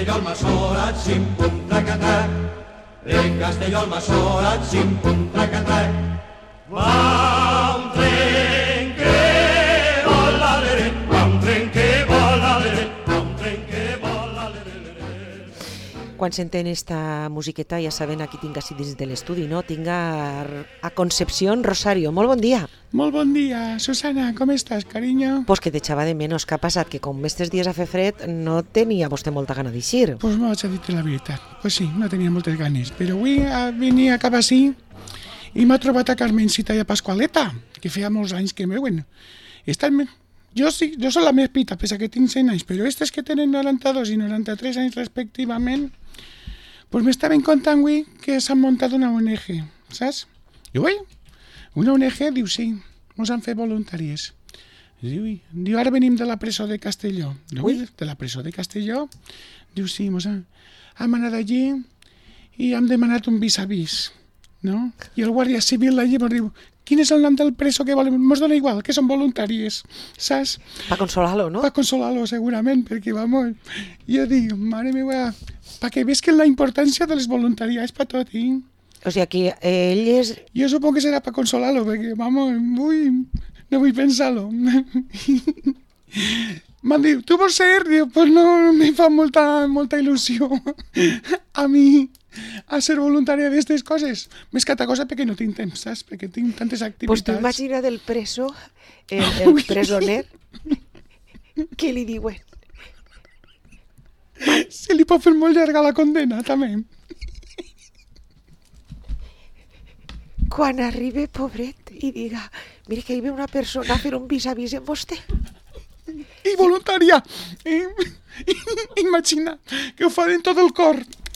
Castelló al Masora, xim-pum, trac-a-trac. Rec Castelló al Masora, xim-pum, trac-a-trac. Va un tren que vola, va un tren que vola, va un tren que vola. Quan senten esta musiqueta ja saben a qui tinc així dins de l'estudi, no? Tinc a Concepción Rosario. Molt bon dia. Molt bon dia, Susana, com estàs, carinyo? Pues que t'echava de menos. Què ha passat? Que com estes dies a fer fred no tenia vostè molta gana d'eixir. Pues no vaig a dir-te la veritat. Pues sí, no tenia moltes ganes. Però avui venia cap així i m'ha trobat a Carmencita i a Pasqualeta, que feia molts anys que em veuen. Jo soc la més pita, pesa que tinc 100 anys, però aquestes que tenen 92 i 93 anys respectivament, pues m'estaven contant avui que s'han muntat una ONG, saps? I ui, una ONG diu sí, ens han fet voluntaris. Diu, ara venim de la presó de Castelló. Diu, de la presó de Castelló? Diu, sí, hem anat allí i hem demanat un vis-a-vis, no? I el guàrdia civil allí ens diu, quin és el nom del preso que volen? Ens dona igual, que són voluntaris, saps? Per consolar-lo, no? Per consolar-lo, segurament, perquè, vamos, jo dic, mare meva, perquè vesquen la importància dels voluntariats per tot, eh? O sigui que ell és... Jo supongo que serà per consolar-lo, perquè, vamos, no vull pensar-lo. M'han dit, tu vols ser? Diu, pues no, me fa molta il·lusió a mi a ser voluntària d'aquestes coses. Més que altra cosa perquè no tinc temps, saps? Perquè tinc tantes activitats. Pues tu imagina del preso, el presoner, què li diuen? Se li pot fer molt llarga la condena, també. Quan arribi, pobret, i diga, mira que hi ve una persona a fer un vis-a-vis amb vostè. I voluntària. Imagina que ho fan en tot el cor.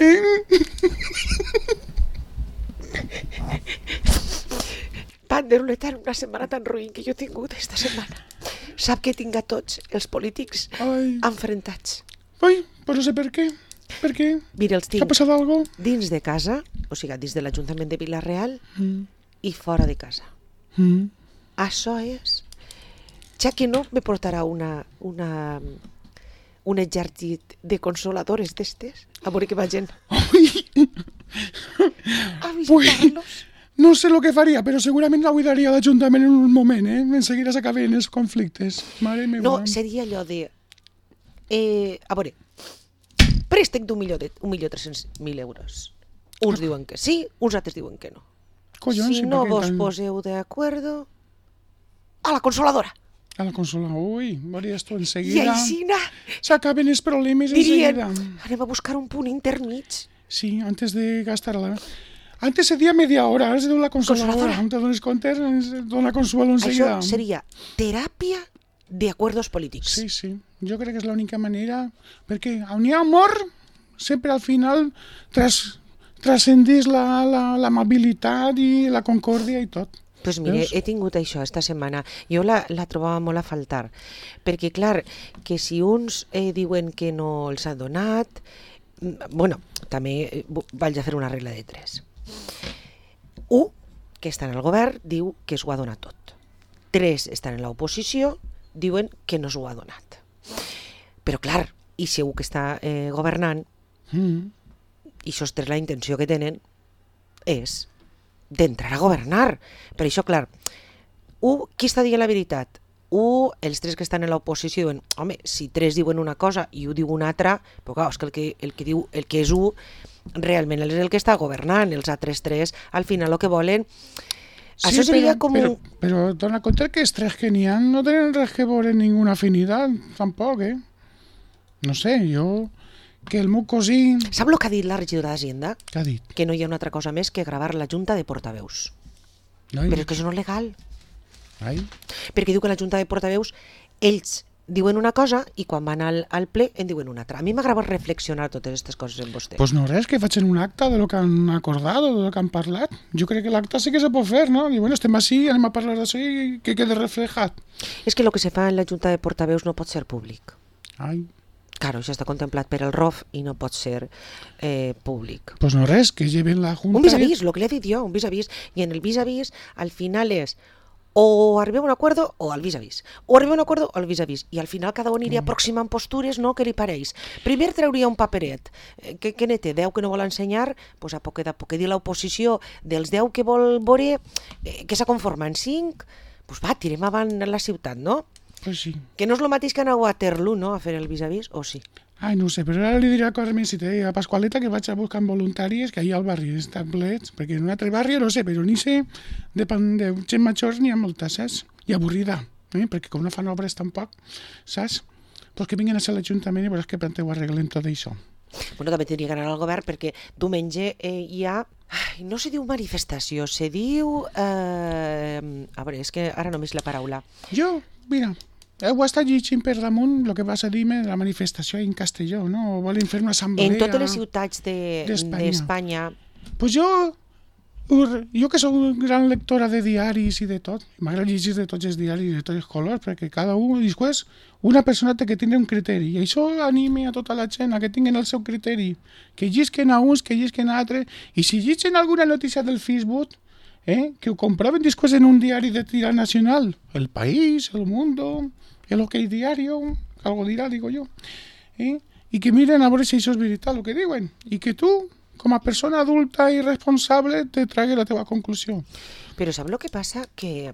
Panderoleta, una setmana tan ruïn que jo he tingut esta setmana. Sap que tinc a tots els polítics enfrontats. Ai, però no sé per què. Per què? Mira, els tinc s'ha passat alguna cosa? Dins de casa, o sigui, dins de l'Ajuntament de Vila-real i fora de casa. Això és... Ja que no, me portarà un exèrcit de consoladores d'estes, a veure que vagin a visitar-los. No sé el que faria, però segurament la buidaria l'Ajuntament en un moment, En seguida s'acaben els conflictes. Mare meva. No, seria allò de... a veure, préstec d'1.300.000 euros. Uns diuen que sí, uns altres diuen que no. Collons, si no vos poseu d'acuerdo, a la consoladora. A la consola, veuries tu I enseguida. aixina S'acaben els problemes dirien, enseguida. anem a buscar un punt intermig. Sí, antes de gastar-la. Antes se dia media hora, ara se diu la consoladora. On te dones compte, dona consuelo enseguida. Això seria teràpia de acuerdos polítics. Sí, sí. Jo crec que és l'única manera, perquè on hi ha amor, sempre al final transcendís l'amabilitat i la concòrdia i tot. Pues mire, he tingut això esta setmana. Jo la trobava molt a faltar. Perquè, clar, que si uns diuen que no els ha donat... Bueno, també vaig a fer una regla de 3. 1, que està en el govern, diu que s'ho ha donat tot. 3, estan en l'oposició, diuen que no s'ho ha donat. Però, clar, i si algú que està governant, i sostres la intenció que tenen és d'entrar a governar. Per això, clar, qui està dient la veritat? Els 3 que estan en l'oposició diuen, home, si 3 diuen una cosa i 1 diu una altra, però clar, és que el que diu, el que és 1, realment és el que està governant, els altres 3, al final el que volen... Sí, això seria com però dona compte que els 3 que n'hi ha no tenen res que veure ninguna afinitat, tampoc, No sé, jo... Que el meu cosí... Sap el que ha dit la regidora d'Hacienda? Què ha dit? Que no hi ha una altra cosa més que gravar la Junta de Portaveus. Ai. Però és que això no és legal. Ai. Perquè diu que la Junta de Portaveus, ells diuen una cosa i quan van al ple en diuen una altra. A mi m'agrada reflexionar totes aquestes coses en vostè. Pues no res, que facin un acte de lo que han acordat o de lo que han parlat. Jo crec que l'acte sí que se pot fer, no? I bueno, estem així, anem a parlar d'això i que quede reflejat. És que el que se fa en la Junta de Portaveus no pot ser públic. Ai. Claro, això està contemplat per el ROF i no pot ser públic. Pues no res, que lleven la Junta... Un vis-a-vis, el que li he dit jo, un vis-a-vis. I en el vis-a-vis, al final és o arribem a un acuerdo o al vis-a-vis, o arribem a un acuerdo o al vis-a-vis, i al final cada un iria aproximant postures, no?, que li pareix. Primer trauria un paperet, que ne té 10 que no vol ensenyar, pues a poc que dir l'oposició dels 10 que vol veure, que s'ha conformat en 5, pues va, tirem avant la ciutat, no? Pues sí. Que no és el mateix que anar a Waterloo, no?, a fer el vis-a-vis, o sí? Ai, no ho sé, però ara li diré a Carmen si té a Pasqualeta que vaig a buscar voluntàries, que allà al barri estan plets, perquè en un altre barri no sé, però ni sé, de gent major n'hi ha moltes, saps? I avorrida, perquè com no fan obres tampoc, saps? Pues que vinguin a ser l'Ajuntament i veuràs que ho arreglem tot això. Bueno, també tindria que anar al govern perquè diumenge hi ha... Ai, no se diu manifestació, se diu... a veure, és que ara només la paraula. Jo, mira, heu estat llegint per damunt el que vas a dir-me de la manifestació en Castelló, no? Volen fer una assemblea... En totes les ciutats d'Espanya. Pues jo que soc una gran lectora de diaris i de tot, m'agrada llegir de tots els diaris de tots els colors, perquè cada un, després, una persona té que tindre un criteri, i això anima a tota la gent a que tinguin el seu criteri, que llisquen a uns, que llisquen a altres, i si llisquen alguna notícia del Facebook, que ho comproven després en un diari de tira nacional, El País, El Mundo, El OK Diario, algo dirà, digo jo, i que miren a veure si això és veritat el que diuen, i que tu, com a persona adulta i responsable, te tragui la teva conclusió. Però saps el que passa? Que,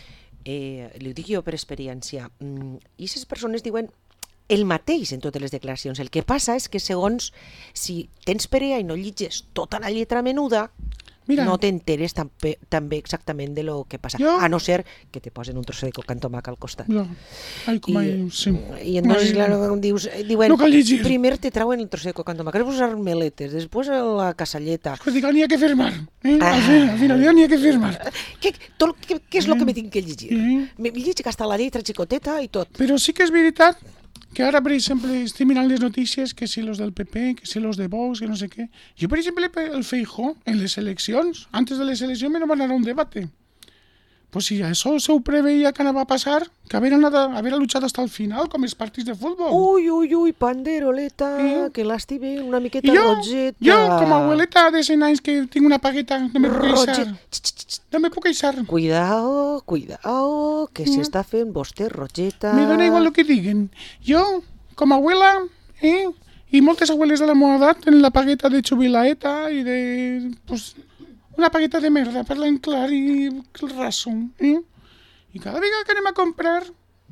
li ho dic jo per experiència, i aquestes persones diuen el mateix en totes les declaracions. El que passa és que segons si tens perea i no llitges tota la lletra menuda, mira, no t'enteres també exactament de lo que passa, a no ser que te posen un trozo de coca en tomaca al costat. No. Ai, sí. I entonces, claro, diuen, no primer te trauen el trozo de coca en tomaca, després les armeletes, després la casalleta. Pues dic, n'hi ha que firmar. Al final n'hi ha que firmar. Què és el que me tinc que llegir? Me llegir hasta la lletra xicoteta i tot. Però sí que és veritat que ara, per exemple, estic mirant les notícies, que si los del PP, que si los de Vox, que no sé què. Jo, per exemple, el Feijóo, en les eleccions, antes de les eleccions, me van anar a un debate. Pues si això se ho preveia que anava a passar, que haver luchado hasta el final, com els partits de futbol. Ui, panderoleta, que l'estime una miqueta rogeta. Jo, com a abueleta de 100 anys que tinc una pagueta, no me puc queixar. No me puc queixar. Cuidao, que s'està fent vostè rogeta. Me dona igual el que diguen. Jo, com a abuela, i moltes abueles de la meva edat, tenen la pagueta de jubilaeta i de... Pues, una pagueta de merda, parlant clar i raso, I cada vegada que anem a comprar,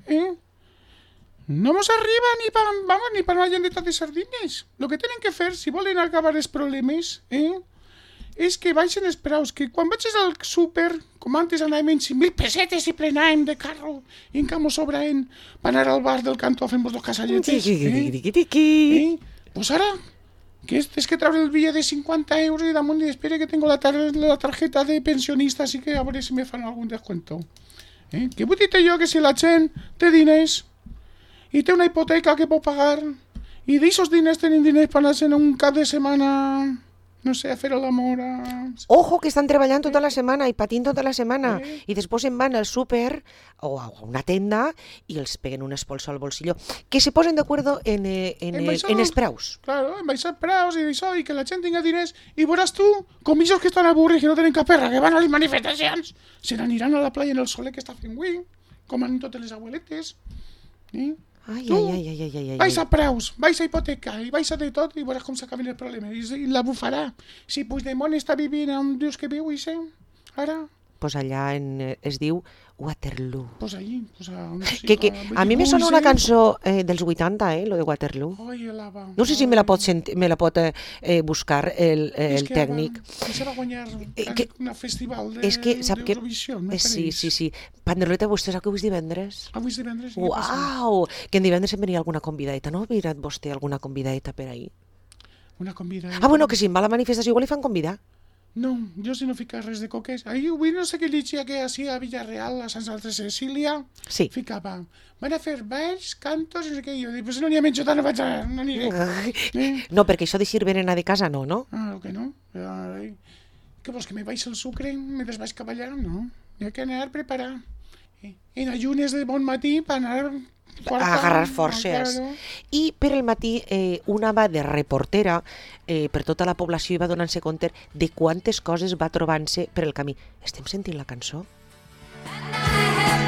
no mos arriba ni per una llandeta de sardines. Lo que tenen que fer, si volen acabar els problemes, és que baixen els preus, que quan vagis al súper, com antes anàvem en 5.000 pessetes i plenàvem de carro, i encara mos sobraven per anar al bar del cantó a fer-nos dos casalletes. Pues ara... que és que treure el bitllet de 50 euros i damunt i espere que tengo la tarjeta de pensionista, así que a veure si me fan algun descuento. Que vull dir jo que si la gent té diners i té una hipoteca que pot pagar i d'aixòs diners tenen diners per anar-se'n un cap de setmana, no sé, a fer l'amor Ojo, que estan treballant tota la setmana i patint tota la setmana i després en van al súper o a una tenda i els peguen un espolso al bolsillo. Que se posen d'acuerdo en els preus. Claro, en baixar preus i això, i que la gent tinga diners. I veuràs tu, com ells que estan avorrits, que no tenen cap perra, que van a les manifestacions, se n'aniran a la playa en el soler que està fent avui, com han totes les abueletes. Ai. Vais a preus, vais a hipoteca i vais a de tot i veuràs com s'acaben els problemes. I la bufarà. Si Puigdemont està vivint on dius que viu, ara... Pues allà es diu Waterloo. Pues allí. A mi me sona una cançó dels 80, lo de Waterloo. No sé si me la pot buscar el tècnic. És que va guanyar un festival d'Eurovisió. Sí. Panderoleta, vostè sap que avui és divendres? Avui és divendres. Uau! Que en divendres em venia alguna convidadeta. No ha mirat vostè alguna convidadeta per ahí? Una convidadeta? Bueno, que si em va a la manifestació igual li fan convidar. No, jo si no fica res de coques. Ahir avui no sé què llegia que així a Villarreal, a Sant Santa Cecília, ficava. Van a fer balls, cantos, no sé què. Jo dic, pues no n'hi ha menys, no vaig a... No aniré. No, perquè això de sirvenen a de casa no, no? Ah, que no? Què vols, que me baix el sucre mentre vaig cavallar? No, hi ha que anar a preparar. En ajunes de bon matí per anar... a agarrar forces. I per el matí una va de reportera per tota la població i va donant-se compte de quantes coses va trobant-se per el camí. Estem sentint la cançó?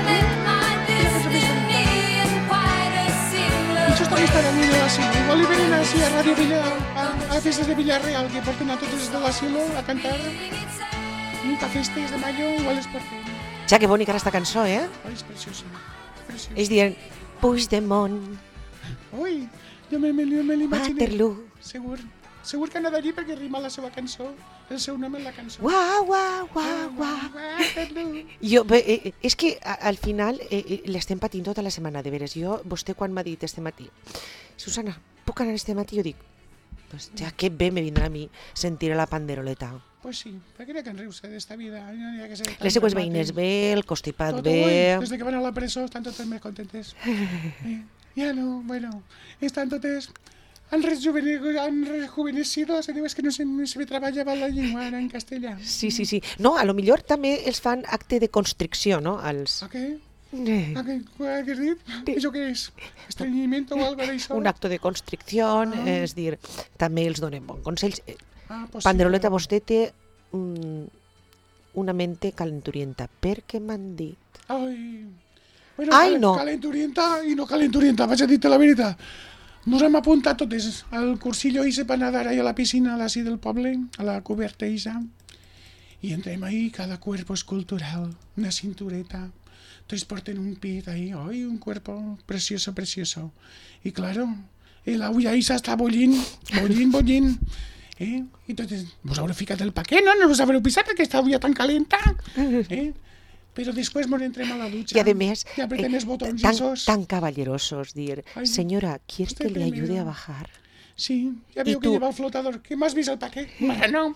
Això també estarà en l'asilo. Igual hi venen així a Ràdio Villa, a festes de Villarreal, que porten a tots de l'asilo a cantar. A festes de mayo igual les porten. Ja, que bonica era esta cançó, eh? Ai, és preciosa. Preciosa. És dient, Puigdemont, Ui, jo me l'imagino. Waterloo. Segur que anava allí perquè rima la seva cançó, el seu nom en la cançó. Guau, guau, guau, guau. Waterloo. Jo, és que al final l'estem patint tota la setmana, de veres. Vostè quan m'ha dit este matí, Susana, puc anar este matí? Jo dic, pues ja que bé me vindrà a mi sentir la panderoleta. Pues sí, perquè n'hi ha que riure d'esta vida. No n'hi ha que ser tan Les seues dramàtic. veïnes bé, el constipat Tot, bé... ui, des que van a la presó estan totes més contentes. Ja no, bueno, estan totes... Han rejuvenecido, se diu, és que no se me treballava la llengua ara en castellà. Sí. No, a lo millor també els fan acte de constricció, no? Els... A què? A què has dit? Això què és? Estrenyiment o algo d'això? Un acte de constricció, és dir, també els donen bons consells. Pues Panderoleta, sí, vostè té una mente calenturienta, perquè m'han dit... Ai, bueno, Ai, no. Calenturienta i no calenturienta, vaig a dir-te la veritat. Nos hem apuntat totes al cursillo ese per nadar ahí a la piscina así del poble, a la coberta esa. Y entrem ahí, cada cuerpo es cultural, una cintureta. Entonces porten un pit ahí, ¡ay! Un cuerpo precioso, precioso. Y claro, el agua esa està bollint. Y entonces, vos habreu ficat el paquet, no? No vos habreu pisat perquè esta agua tan calenta. Pero después nos entrem a la ducha. Y además, y apretem els botons esos. tan caballerosos, dir, Ay, señora, ¿quiere usted que le ayude primero. a bajar? Sí, ya ¿Y veo que tú? lleva el flotador. ¿Qué más vist el paquet? Bueno,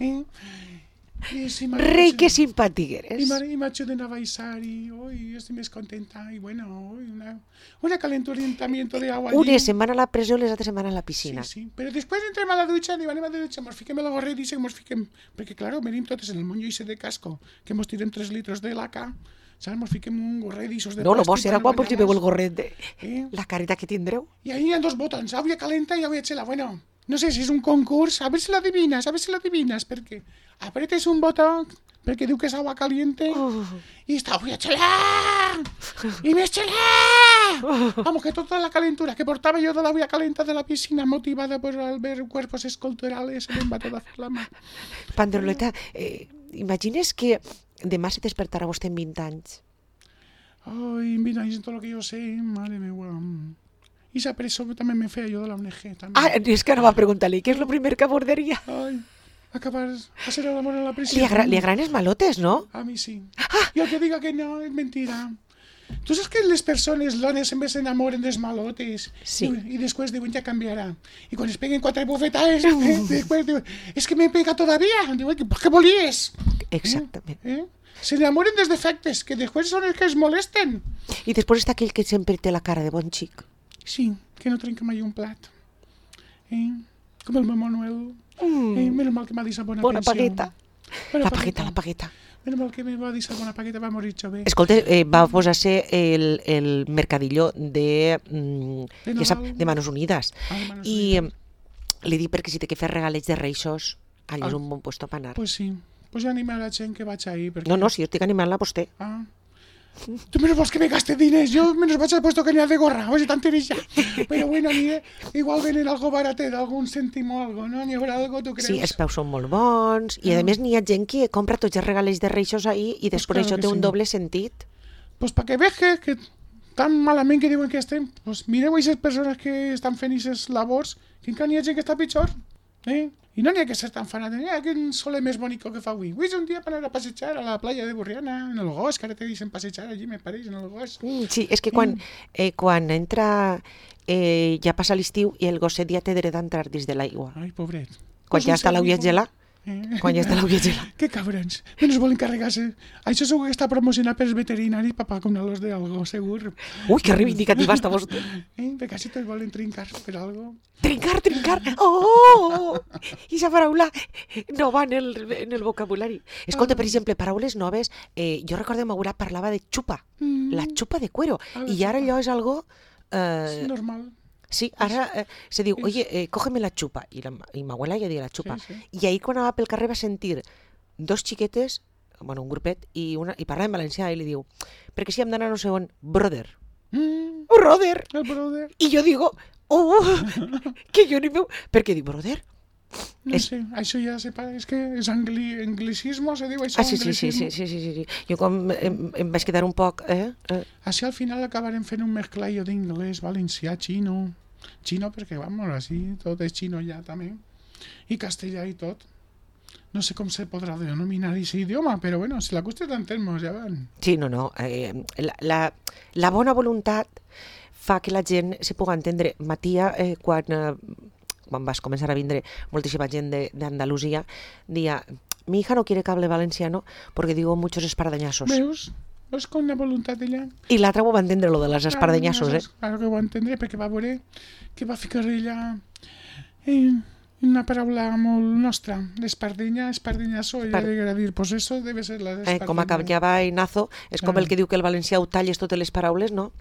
sí, Rei, que simpàtic eres. Y m'ajuden a baixar y hoy estoy més contenta. Y bueno, hoy una calenturientamiento de agua allí. Una setmana a la presó i les altres setmanes a la piscina. Sí, pero después entrem a la ducha, digo, anem a la ducha, mos fiquem el gorret i mos fiquem... Perquè, claro, venim totes en el monyo ese de casco, que mos tirem 3 litros de laca, saps? Mos fiquem un gorret d'ixos de No, lo plàstic. bo serà guapo si veu el gorret de... Eh? La careta que tindreu. Y ahí hay 2 botons, agua calenta y agua chela. Bueno, no sé si es un concurs, a ver si lo adivinas, perquè apretes un botón, perquè diu que és agua caliente, y está agua chela, y més chela. Vamos, que toda la calentura que portaba yo de la agua calenta de la piscina, motivada por al ver cuerpos esculturales, se me va toda la mà. Panderoleta, imagines que demà se despertarà vostè en 20 anys? Ay, mira, es todo lo que yo sé, madre mía. Y esa preso también me fea yo de la ONG también. Ah, és que no va preguntar-li, què és el primer que abordaria? Ay, acabar a ser el amor en la prisión. Li agraden els malotes, no? A mí sí. Y el que diga que no es mentira. ¿Tú sabes que las personas, dones, siempre se enamoren de los malotes? Sí. Y después digo, ya cambiará. Y cuando les peguen 4 bofetadas, después digo, es que me pega todavía. Digo, ¿por qué volíes? Exactament. Se enamoren dels defectes, que después son els que es molesten. I després està aquell que sempre té la cara de bon xic. Sí, que no trenca mai un plat. Com el meu Manuel. Menos mal que m'ha deixat bona Bona pensió. pagueta. Bona La pagueta. Menos mal que me va deixar bona pagueta, va morir jove. Escolta, va posar-se el mercadillo de Manos Unidas. Ah, de Manos I li dic perquè si té que fer regalets de reixos, allò és un bon puesto per anar. Pues sí, pues ja anima la gent que vaig ahir. Perquè... No, si jo estic animant-la a vostè. Ah. Tu menos vols que me gaste diners, yo menos vaig al puesto que n'hi ha de gorra, oye, tan tirilla. Pero bueno, igual venen algo baratet, algun cèntim o algo, no? N'hi haurà algo, tu creus? Sí, els peus són molt bons i a més n'hi ha gent que compra tots els regalets de reixos ahir i després claro això que té un sí. doble sentit. Pues para que veges que tan malament que diuen que estem, pues mireu aquestes persones que estan fent aquestes labors, que encara n'hi ha gent que està pitjor, I no n'hi ha que ser tan fanat, quin soler més bonico que fa avui. Avui és un dia per anar a passejar a la playa de Borriana, en el Gos, que ara te deixen passejar allí, me pareix, en el Gos. Sí, és que quan entra, ja passa l'estiu i el gosset ja té dret d'entrar dins de l'aigua. Ai, pobret. Quan ja està l'aigua gelat. Quan ja està l'aigua gelat. Que cabrons. Menos volen carregar-se. Això segur que està promocionat pels veterinaris per vacunar-los de algo, segur. Ui, que reivindicativa està vostè. Perquè si tots volen trincar per algo. Trincar! Oh! I esa paraula no va en el vocabulari. Escolta, per exemple, paraules noves. Jo recordo que m'abuela parlava de xupa. La xupa de cuero. I ara allò és algo... És normal. Sí, ara se diu, oye, cógeme la chupa. I mi abuela ja diu la chupa. Sí. I ahir quan anava pel carrer va sentir 2 xiquetes bueno, un grupet, i parla en valencià, i li diu, perquè si hem d'anar no sé on, brother. Brother! El brother. I jo digo, que jo ni veu... Per què dic brother? No sé, això ja se parla, és que és anglicismo, se diu això, Sí. Jo com em vaig quedar un poc... Així al final acabarem fent un mezclallo d'inglès, valencià, xino, perquè, vamos, així tot és xino ja també, i castellà i tot. No sé com se podrà denominar aquest idioma, però bueno, si la qüestió d'entendre-nos ja van. Sí, no. La bona voluntat fa que la gent se pugui entendre. Matia, quan vas començar a vindre moltíssima gent d'Andalusia, dia, mi hija no quiere que hable valenciano porque digo muchos espardeñazos. Veus? És com la voluntat d'ella. I l'altra ho va entendre, lo de les espardeñazos, Claro que ho va entendre, perquè va veure que va ficar ella una paraula molt nostra, l'espardenya, espardenyazo, ella deguera dir, pues eso debe ser la espardenya. Com a Cabnyava i Nazo, és com el que diu que el valencià ho talles totes les paraules, no?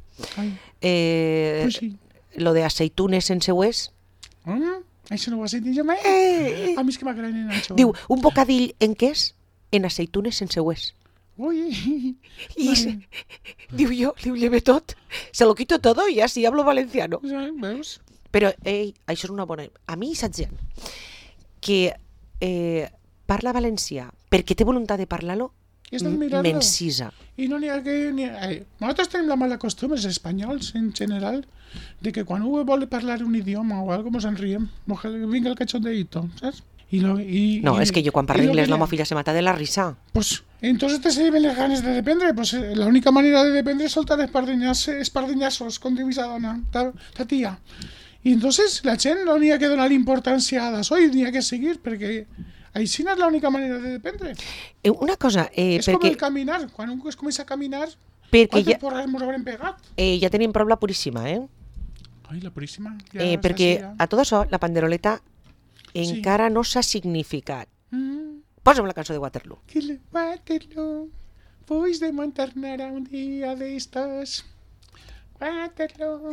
Pues sí. Lo de aceitunes sense hues. Això no ho has sentit jo mai? A mi és que m'agraden això. Diu, un bocadill en què és? En aceitunes sense hues. Ui. I diu jo, li ho lleve tot. Se lo quito todo y así hablo valenciano. Veus? Però, això és una bona... A mi, saps gent, que parla valencià perquè té voluntat de parlar-lo, m'encisa. I no n'hi ha que... Nosaltres tenim la mala costum, els espanyols en general, de que quan un vol parlar un idioma o algo, mos en riem. Vinga el cachondeito, saps? No, és que jo quan parlo inglès la meva filla se mata de la risa. Pues entonces te se ven les ganes de dependre. Pues la única manera de dependre es soltar espardeñazos, com diu esa dona, ta tia. I entonces la gent no n'hi ha que donar importància a d'això i n'hi ha que seguir, perquè així no és l'única manera de dependre. Una cosa... és com el caminar, quan un es comença a caminar, quantes porres ens haurem pegat? Ja tenim prou la Puríssima, Ai, la Puríssima. Perquè a tot això, la panderoleta encara no s'ha significat. Posa'm la cançó de Waterloo. Waterloo, pues de Monternera un día de estos. Waterloo,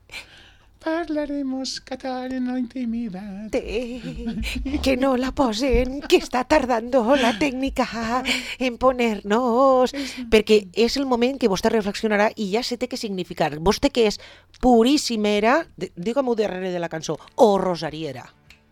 parlaremos catalán en la intimidad. Que no la posen, que està tardando la tècnica en poner-nos. Perquè és el moment que vostè reflexionarà i ja se té que significar. Vostè que és puríssimera, digue-m'ho darrere de la cançó, o rosariera.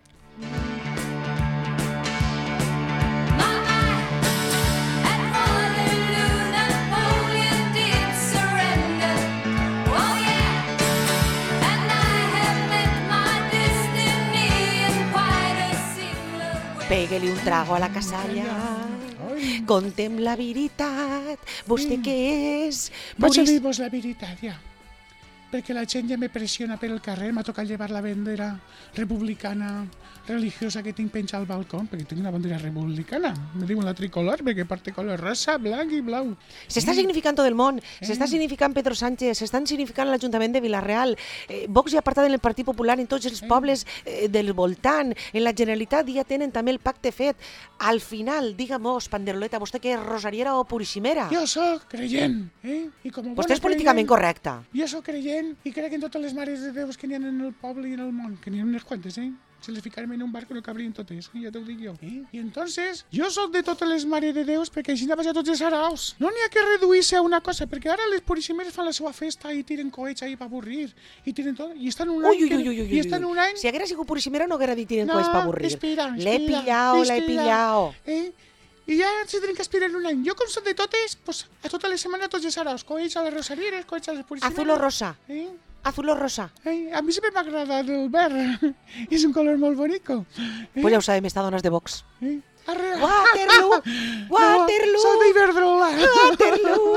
Pegue-li un trago a la casalla, contem la veritat, vostè què és? Vaig a dir-vos la veritat, ja. Perquè la gent ja me pressiona per el carrer, m'ha tocat llevar la bandera republicana religiosa que tinc penjada al balcó, perquè tinc una bandera republicana. Me diuen la tricolor, perquè parte color rosa, blanc i blau. S'està significant tot el món, s'està significant Pedro Sánchez, s'estan significant l'Ajuntament de Vilareal, Vox ja ha apartat en el Partit Popular en tots els pobles del voltant, en la Generalitat ja tenen també el pacte fet. Al final, digue-mos, panderoleta, vostè que és rosariera o puríssimera? Jo sóc creient, I com a vostè és políticament correcta. Jo sóc creient i crec en totes les mares de Déus que n'hi ha en el poble i en el món, que n'hi ha unes quantes, Si les ficarem en un barco no cabrien totes, ja t'ho dic jo. I entonces, jo sóc de totes les mares de Déus perquè així n'ha passat tots els araus. No n'hi ha que reduir-se a una cosa, perquè ara les puríssimeres fan la seva festa i tiren coets ahí per avorrir, i tiren tot, i estan un any... I estan un any... Si haguera sigut puríssimera no haguera dit tiren coets per avorrir. Espera. L'he pillao. I ja se tenen que esperar un any. Jo com soc de totes, pues, a tota la setmana tots els araus, coets a les rosarieres, coets a les puríssimeres. Azul o rosa. Azul o rosa. A mi sempre m'ha agradat el verd. És un color molt bonico. Pues ja ho sabem, està dones de Vox. Waterloo! Waterloo! Soc d'Iberdrola! Waterloo!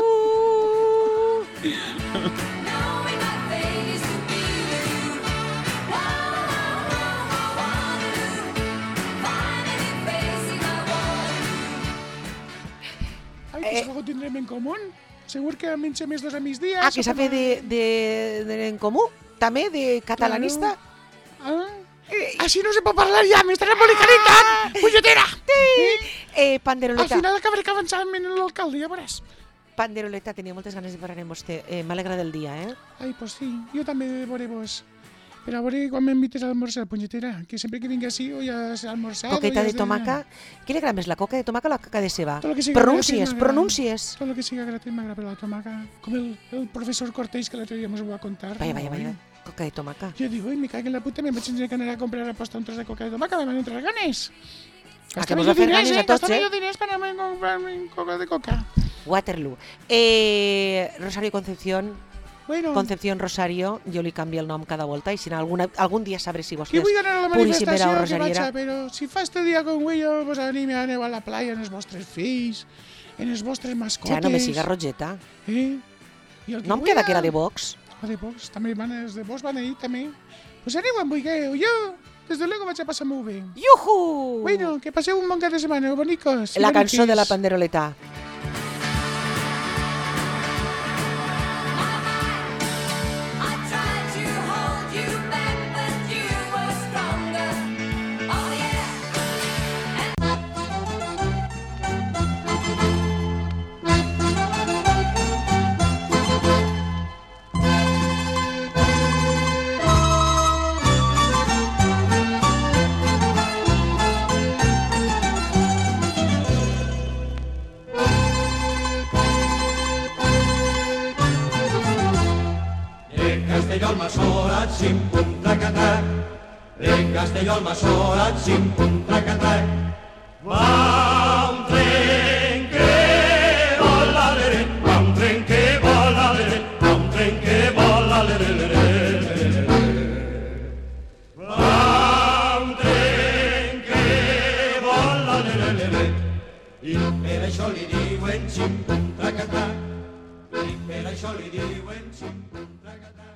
Ai, que segur tindrem en comú. Segur que menja més dos a migdia. Que s'ha fet en comú? També, de catalanista? Així no se pot parlar ja, m'estan embolicarant! Punyetera! Panderoleta. Al final acabaré avançant en l'alcalde, ja veuràs. Panderoleta, tenia moltes ganes de parlar amb vostè. M'alegra del dia, Ai, pues sí, jo també veuré vos. Per a veure quan m'invites a almorzar, punyetera, que sempre que vingui així o ja s'ha almorzado... Coqueta ja de tomaca. Què li agrada més, la coca de tomaca o la coca de ceba? Tot lo que siga Pronuncies, gratis m'agrada. pronuncies. Tot el que siga gratis m'agrada, però la tomaca... Com el professor Cortés, que l'altre dia mos ho va contar. Vaya. Coca de tomaca. Jo digo, me cago en la puta, me vaig tenir que anar a comprar a posta un tros de coca de tomaca, me van entrar ganes. Que mos va fer ganes a tots, Gastava jo diners per anar a comprar-me coca de coca. Waterloo. Rosario Concepción... Bueno, Concepción Rosario, jo li canvio el nom cada volta i si no, algun dia sabré si que vostès vull anar a la Puríssima manifestació, o que Rosariera. vaig, però si fa este dia com Willo, pues aneu a la playa amb els vostres fills, amb els vostres mascotes. Ja no me siga Rogeta. I el que No em vull queda que era anar- de Vox. Ah, de Vox, també els de Vox van ahir també. Pues aneu quan vulgueu, jo, desde luego vaig a passar molt bé. Iuhu! Bueno, que passeu un bon cap de setmana, bonicos. La cançó de la boniquis. panderoleta. I tried to hold you back, but you were stronger. Oh yeah. De Castelló al Masora, xim-pum, trac-a-trac. De Castelló al Masora, xim-pum, trac-a-trac. Va un tren que vola, lere, va un tren que vola, lere, va un tren que vola, lere, lere. Va un tren que vola, lere, lere. I per això li diuen xim-pum, trac-a-trac. I per això li diuen xim-pum, trac-a-trac.